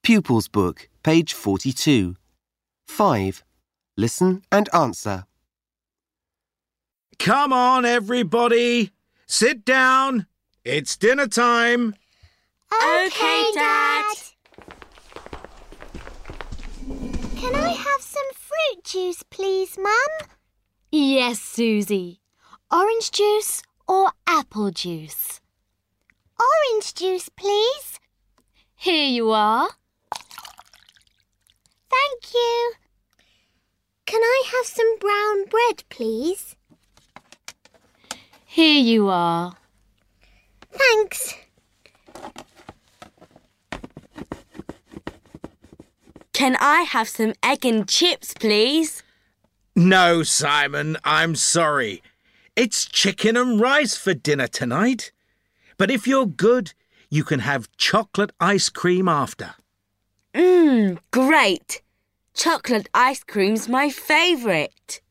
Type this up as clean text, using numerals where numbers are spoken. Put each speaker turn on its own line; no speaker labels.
Pupils Book, page 42. 5. Listen and answer.
Come on, everybody. Sit down. It's dinner time.
OK, Dad.
Can I have some fruit juice, please, Mum?
Yes, Susie. Orange juice or apple juice?
Orange juice, please.
Here you are.
Thank you. Can I have some brown bread, please?
Here you are.
Thanks.
Can I have some egg and chips, please?
No, Simon, I'm sorry. It's chicken and rice for dinner tonight. But if you're good, you can have chocolate ice cream after.
Great. Chocolate ice cream's my favourite.